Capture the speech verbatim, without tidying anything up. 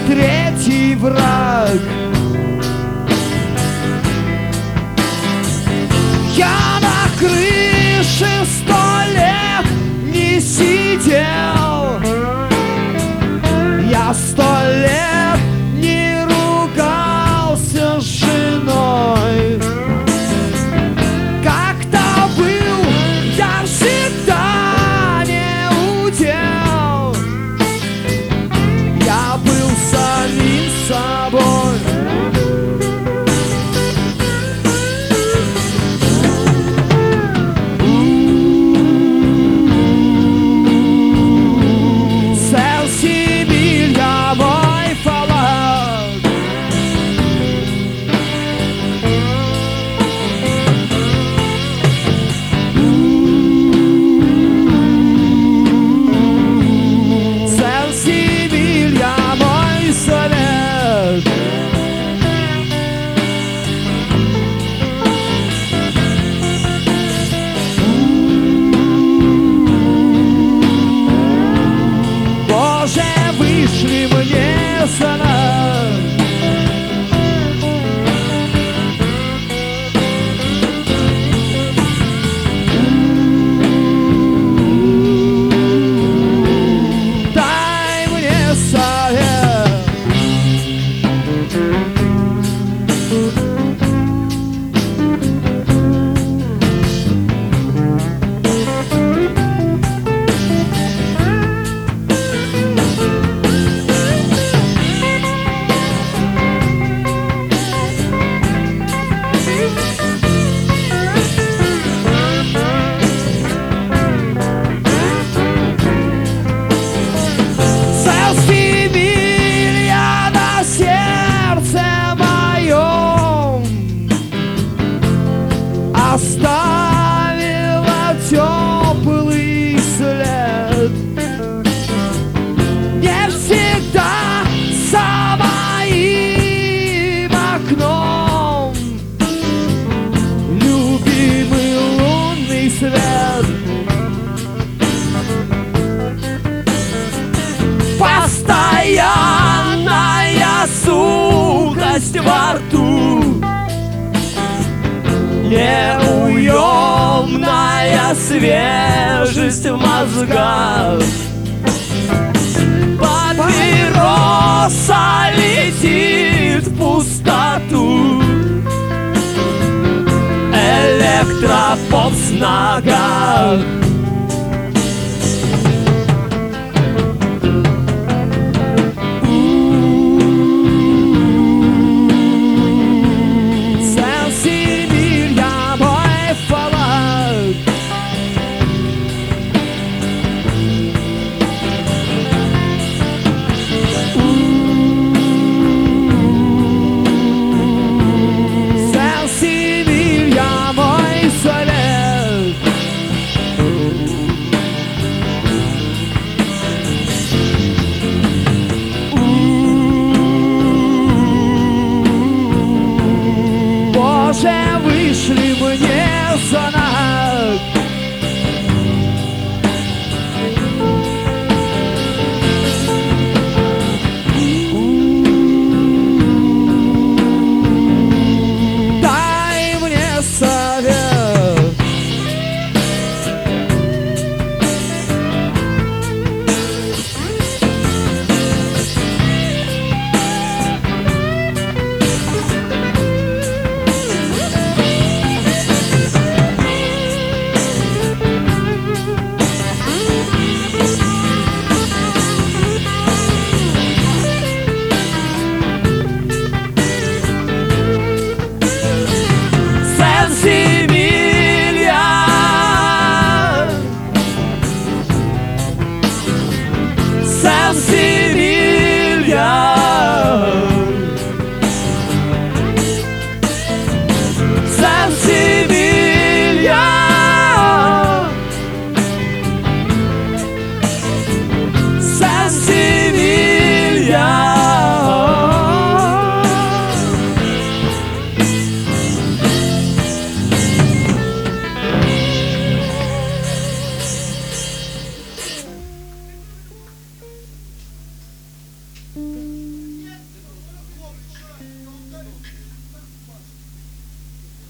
третий враг. Я на крыше сто лет не сидел, я сто лет не ругался с женой. Как-то был я всегда не удел, я был самим собой. Вышли мне за нас. Дай мне совет. Оставила теплый след. Не всегда за моим окном любимый лунный свет. Постоянная сухость во рту, неуемная свежесть в мозгах. Папироса летит в пустоту, электропоп в ногах. Вышли мне за нас. Дай мне совет. Mm-hmm.